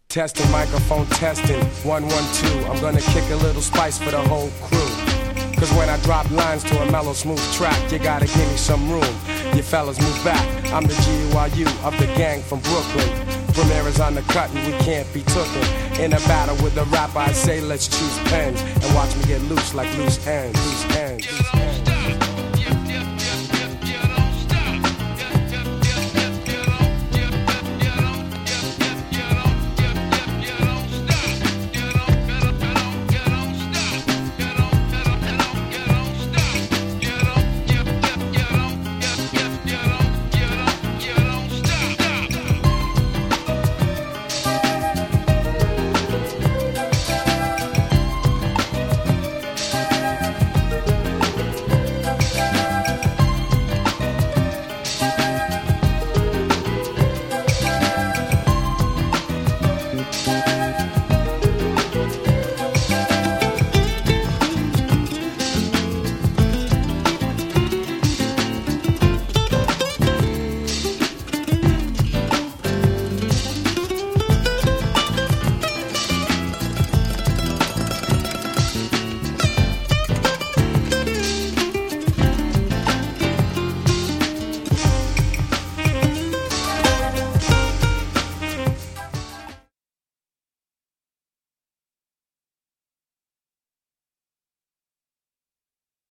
Testing, microphone testing, 112. I'm gonna kick a little spice for the whole crew. Cause when I drop lines to a mellow, smooth track, you gotta give me some room. You fellas move back. I'm the GUIU of the gang from Brooklyn. Premier's on the cut and we can't be tooken. In a battle with a rapper, I say let's choose pens and watch me get loose like loose ends. Loose ends. Loose ends.